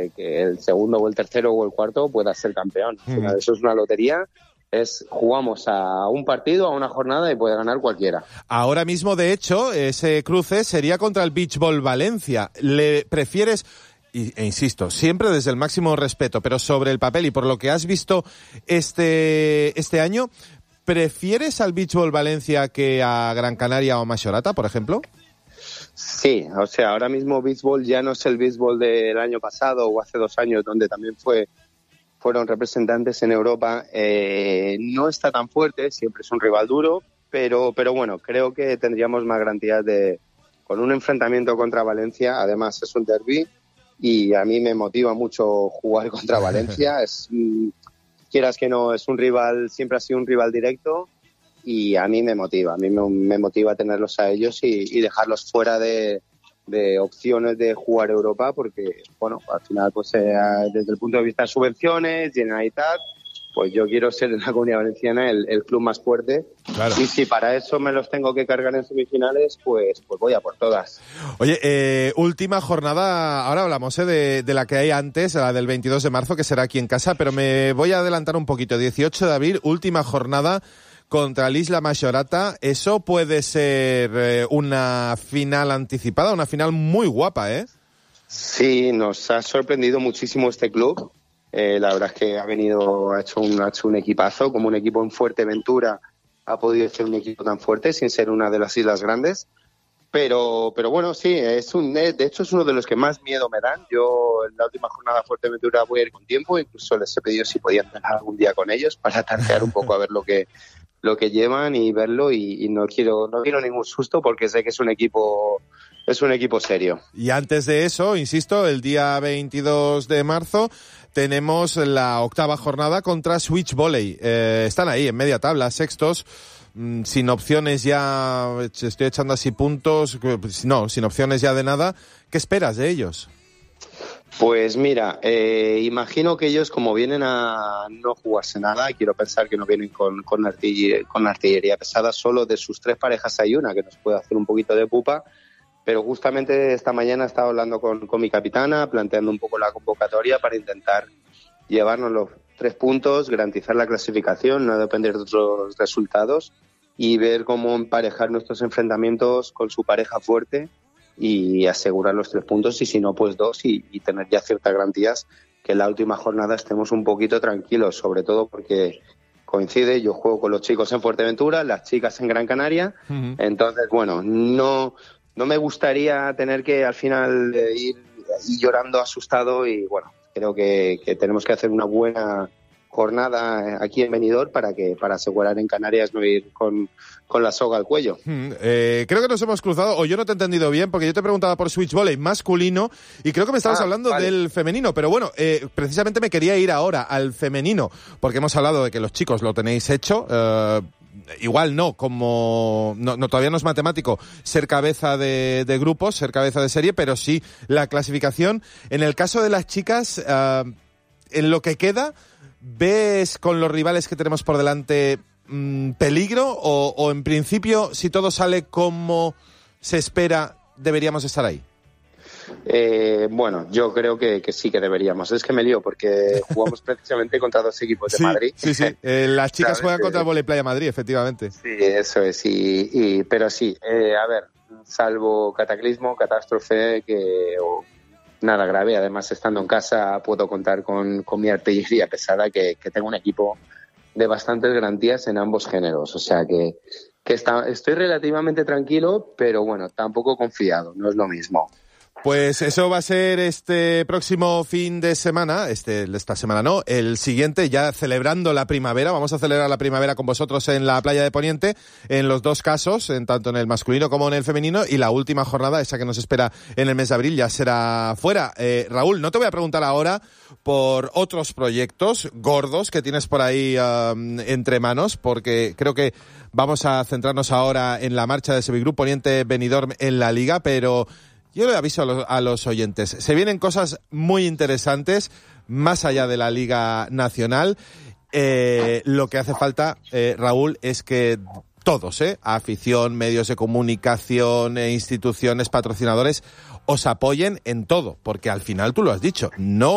que el segundo o el tercero o el cuarto pueda ser campeón. Al final, eso es una lotería. Jugamos a un partido, a una jornada y puede ganar cualquiera. Ahora mismo, de hecho, ese cruce sería contra el Beach Ball Valencia. ¿Le prefieres, e insisto, siempre desde el máximo respeto, pero sobre el papel y por lo que has visto este año, prefieres al Beach Ball Valencia que a Gran Canaria o Mayorata, por ejemplo? Sí, o sea, ahora mismo Beach Ball ya no es el Beach Ball del año pasado o hace 2 años, donde también fueron representantes en Europa. No está tan fuerte, siempre es un rival duro, pero bueno, creo que tendríamos más garantías con un enfrentamiento contra Valencia. Además es un derbi y a mí me motiva mucho jugar contra Valencia. Quieras que no, es un rival, siempre ha sido un rival directo y a mí me motiva tenerlos a ellos y dejarlos fuera de opciones de jugar Europa, porque bueno, al final pues desde el punto de vista de subvenciones, Generalitat, pues yo quiero ser en la Comunidad Valenciana el club más fuerte. Claro. Y si para eso me los tengo que cargar en semifinales, pues voy a por todas. Oye, última jornada, ahora hablamos de la que hay antes, la del 22 de marzo, que será aquí en casa, pero me voy a adelantar un poquito. 18 de abril, última jornada contra el Isla Mayorata. Eso puede ser una final anticipada, una final muy guapa, ¿eh? Sí, nos ha sorprendido muchísimo este club. La verdad es que ha hecho un equipazo, como un equipo en Fuerteventura ha podido ser un equipo tan fuerte sin ser una de las islas grandes. Pero bueno, sí, de hecho es uno de los que más miedo me dan. Yo en la última jornada de Fuerteventura voy a ir con tiempo, incluso les he pedido si podían tener algún día con ellos para tantear un poco a ver lo que llevan y verlo, y no quiero ningún susto porque sé que es un equipo serio. Y antes de eso, insisto, el día 22 de marzo tenemos la 8ª jornada contra Switch Volley. Están ahí en media tabla, sextos, sin opciones ya, estoy echando así puntos, no, sin opciones ya de nada. ¿Qué esperas de ellos? Pues mira, imagino que ellos, como vienen a no jugarse nada, y quiero pensar que no vienen con artillería pesada, solo de sus 3 parejas hay una que nos puede hacer un poquito de pupa, pero justamente esta mañana he estado hablando con mi capitana, planteando un poco la convocatoria para intentar llevarnos los 3 puntos, garantizar la clasificación, no depender de otros resultados y ver cómo emparejar nuestros enfrentamientos con su pareja fuerte y asegurar los 3 puntos, y si no, pues 2, y tener ya ciertas garantías que en la última jornada estemos un poquito tranquilos, sobre todo porque coincide, yo juego con los chicos en Fuerteventura, las chicas en Gran Canaria. Entonces, bueno, no me gustaría tener que al final ir llorando asustado, y bueno, creo que tenemos que hacer una buena jornada aquí en Benidorm para asegurar en Canarias no ir con la soga al cuello. Creo que nos hemos cruzado, o yo no te he entendido bien, porque yo te preguntaba por Switch Volley masculino y creo que me estabas hablando del femenino, pero bueno, precisamente me quería ir ahora al femenino, porque hemos hablado de que los chicos lo tenéis hecho. Igual no, todavía no es matemático ser cabeza de grupos, ser cabeza de serie, pero sí la clasificación. En el caso de las chicas, en lo que queda, ¿ves con los rivales que tenemos por delante peligro o en principio, si todo sale como se espera, deberíamos estar ahí? Bueno, yo creo que sí que deberíamos. Es que me lío porque jugamos precisamente contra 2 equipos de Madrid. Sí. Las chicas juegan contra el Volley Playa Madrid, efectivamente. Sí, eso es. Pero sí, a ver, salvo cataclismo, catástrofe, nada grave. Además, estando en casa, puedo contar con mi artillería pesada, que tengo un equipo de bastantes garantías en ambos géneros. O sea que estoy relativamente tranquilo, pero bueno, tampoco confiado. No es lo mismo. Pues eso va a ser este próximo fin de semana, esta semana no, el siguiente, ya celebrando la primavera. Vamos a celebrar la primavera con vosotros en la playa de Poniente, en los 2 casos, tanto en el masculino como en el femenino, y la última jornada, esa que nos espera en el mes de abril, ya será fuera. Raúl, no te voy a preguntar ahora por otros proyectos gordos que tienes por ahí entre manos, porque creo que vamos a centrarnos ahora en la marcha de Sevigroup Poniente Benidorm en la Liga, pero yo le aviso a los oyentes, se vienen cosas muy interesantes más allá de la Liga Nacional. Lo que hace falta, Raúl, es que todos, afición, medios de comunicación, instituciones, patrocinadores, os apoyen en todo, porque al final tú lo has dicho, no